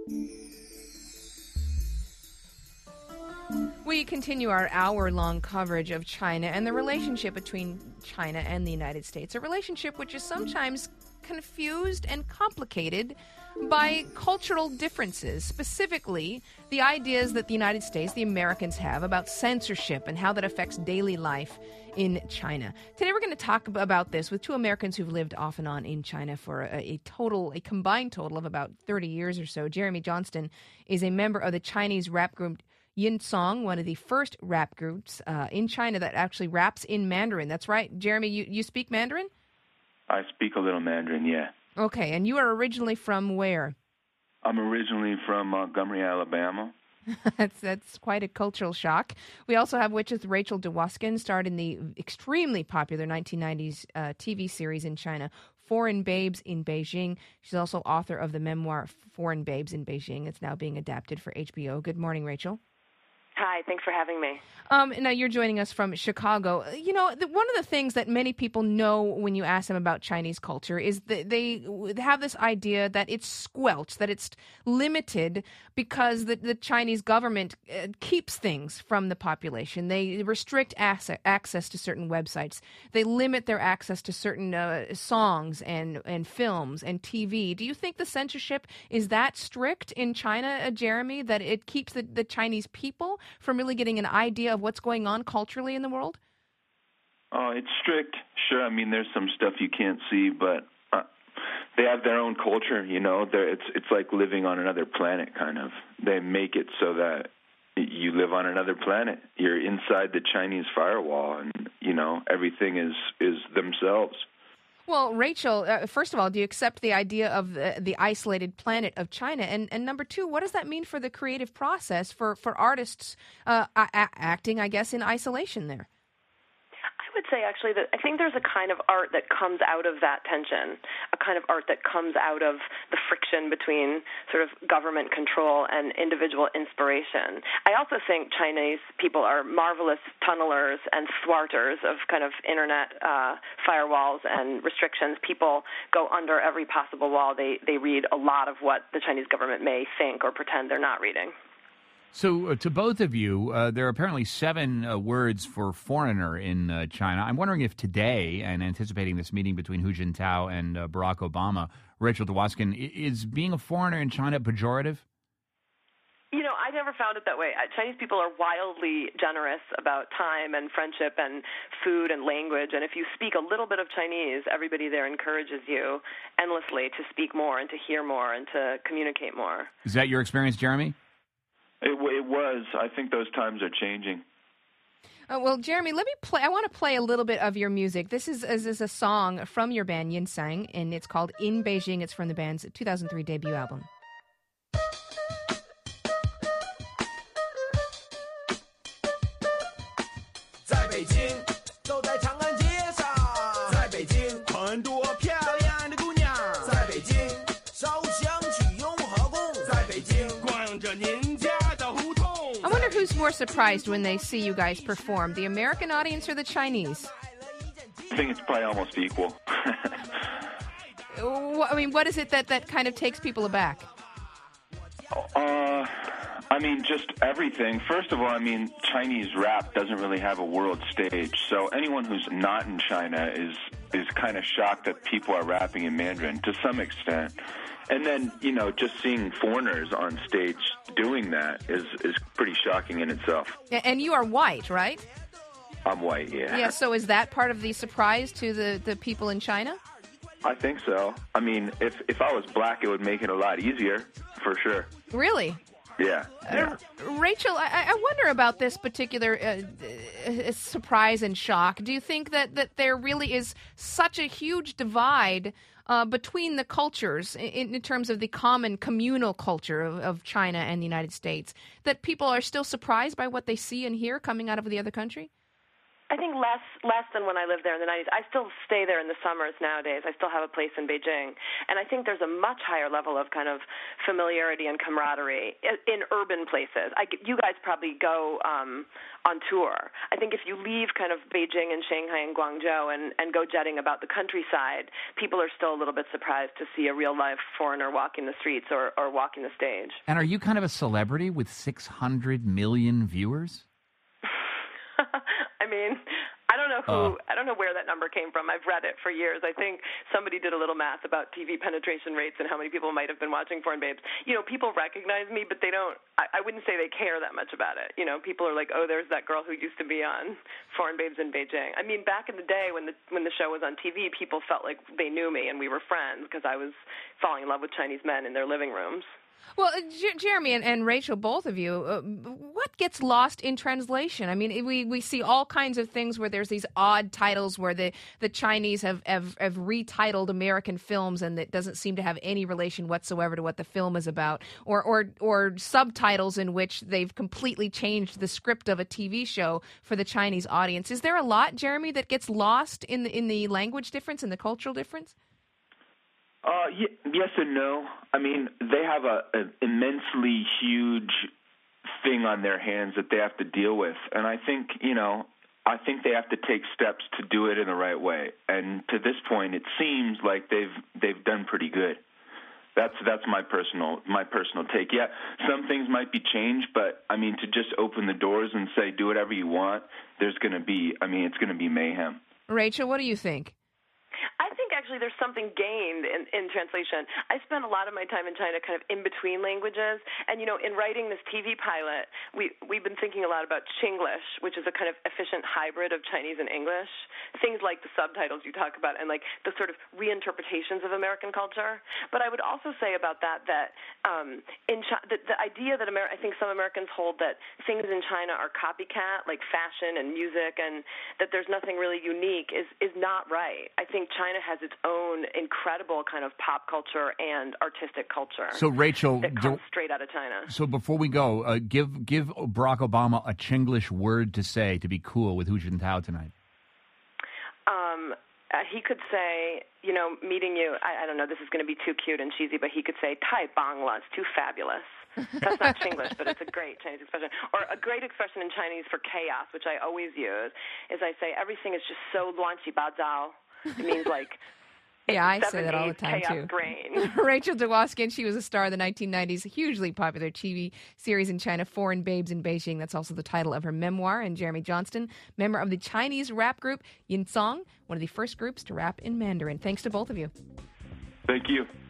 We continue our hour-long coverage of China and the relationship between China and the United States, a relationship which is sometimes confused and complicated by cultural differences, specifically the ideas that the United States, the Americans, have about censorship and how that affects daily life in China. Today we're going to talk about this with two Americans who've lived off and on in China for a combined total of about 30 years or so. Jeremy Johnston is a member of the Chinese rap group Yinsong, one of the first rap groups in China that actually raps in Mandarin. That's right. Jeremy, you speak Mandarin? I speak a little Mandarin, yeah. Okay, and you are originally from where? I'm originally from Montgomery, Alabama. That's quite a cultural shock. We also have Witches Rachel Dwoskin, starred in the extremely popular 1990s TV series in China, Foreign Babes in Beijing. She's also author of the memoir Foreign Babes in Beijing. It's now being adapted for HBO. Good morning, Rachel. Hi, thanks for having me. Now, you're joining us from Chicago. You know, one of the things that many people know when you ask them about Chinese culture is that they have this idea that it's squelched, that it's limited because the Chinese government keeps things from the population. They restrict access to certain websites. They limit their access to certain songs and films and TV. Do you think the censorship is that strict in China, Jeremy, that it keeps the Chinese people from really getting an idea of what's going on culturally in the world? Oh, it's strict. Sure, I mean, there's some stuff you can't see, but they have their own culture, you know. It's like living on another planet, kind of. They make it so that you live on another planet. You're inside the Chinese firewall, and, you know, everything is themselves. Well, Rachel, first of all, do you accept the idea of the isolated planet of China? And number two, what does that mean for the creative process for artists acting, I guess, in isolation there? I would say, actually, that I think there's a kind of art that comes out of that tension, a kind of art that comes out of the friction between sort of government control and individual inspiration. I also think Chinese people are marvelous tunnelers and thwarters of kind of internet firewalls and restrictions. People go under every possible wall. They read a lot of what the Chinese government may think or pretend they're not reading. So to both of you, there are apparently 7 words for foreigner in China. I'm wondering if today, and anticipating this meeting between Hu Jintao and Barack Obama, Rachel Dwoskin, is being a foreigner in China pejorative? You know, I never found it that way. Chinese people are wildly generous about time and friendship and food and language. And if you speak a little bit of Chinese, everybody there encourages you endlessly to speak more and to hear more and to communicate more. Is that your experience, Jeremy? It was. I think those times are changing. Well, Jeremy, let me play. I want to play a little bit of your music. This is a song from your band, Yinsong, and it's called In Beijing. It's from the band's 2003 debut album. 在北京，走在长安街上，在北京，很多漂亮的姑娘，在北京，烧香去雍和宫，在北京，逛着您家的胡同。 I wonder who's more surprised when they see you guys perform, the American audience or the Chinese? I think it's probably almost equal. I mean, what is it that kind of takes people aback? I mean, just everything. First of all, I mean, Chinese rap doesn't really have a world stage, so anyone who's not in China is kind of shocked that people are rapping in Mandarin to some extent. And then, you know, just seeing foreigners on stage doing that is pretty shocking in itself. And you are white, right? I'm white, yeah. Yeah, so is that part of the surprise to the people in China? I think so. I mean, if I was black, it would make it a lot easier, for sure. Really? Yeah. Rachel, I wonder about this particular surprise and shock. Do you think that there really is such a huge divide between the cultures in terms of the common communal culture of China and the United States, that people are still surprised by what they see and hear coming out of the other country? I think less than when I lived there in the 90s. I still stay there in the summers nowadays. I still have a place in Beijing. And I think there's a much higher level of kind of familiarity and camaraderie in urban places. You guys probably go on tour. I think if you leave kind of Beijing and Shanghai and Guangzhou and go jetting about the countryside, people are still a little bit surprised to see a real-life foreigner walking the streets or walking the stage. And are you kind of a celebrity with 600 million viewers? I mean, I don't know where that number came from. I've read it for years. I think somebody did a little math about TV penetration rates and how many people might have been watching Foreign Babes. You know, people recognize me, but they don't. I wouldn't say they care that much about it. You know, people are like, oh, there's that girl who used to be on Foreign Babes in Beijing. I mean, back in the day when the show was on TV, people felt like they knew me and we were friends because I was falling in love with Chinese men in their living rooms. Well, Jeremy and Rachel, both of you, what gets lost in translation? I mean, we see all kinds of things where there's these odd titles where the Chinese have retitled American films and it doesn't seem to have any relation whatsoever to what the film is about, or subtitles in which they've completely changed the script of a TV show for the Chinese audience. Is there a lot, Jeremy, that gets lost in the language difference and the cultural difference? Yes and no. I mean, they have an immensely huge thing on their hands that they have to deal with, and I think they have to take steps to do it in the right way. And to this point, it seems like they've done pretty good. That's my personal take. Yeah, some things might be changed, but I mean, to just open the doors and say do whatever you want, it's going to be mayhem. Rachel, what do you think? I think actually there's something gained in translation. I spent a lot of my time in China kind of in between languages, and you know, in writing this TV pilot, we've been thinking a lot about Chinglish, which is a kind of efficient hybrid of Chinese and English. Things like the subtitles you talk about and like the sort of reinterpretations of American culture. But I would also say about that the idea that I think some Americans hold that things in China are copycat, like fashion and music, and that there's nothing really unique is not right. I think China has its own incredible kind of pop culture and artistic culture. So, Rachel, that comes straight out of China. So, before we go, give Barack Obama a Chinglish word to say to be cool with Hu Jintao tonight. He could say, you know, meeting you. I don't know. This is going to be too cute and cheesy, but he could say, "Tai bangla," it's too fabulous. That's not Chinglish, but it's a great Chinese expression. Or a great expression in Chinese for chaos, which I always use, is I say everything is just so luanqi ba zao. It means like. Yeah, I say that all the time, too. Brain. Rachel Dwoskin, she was a star of the 1990s, hugely popular TV series in China, Foreign Babes in Beijing. That's also the title of her memoir. And Jeremy Johnston, member of the Chinese rap group Yin Song, one of the first groups to rap in Mandarin. Thanks to both of you. Thank you.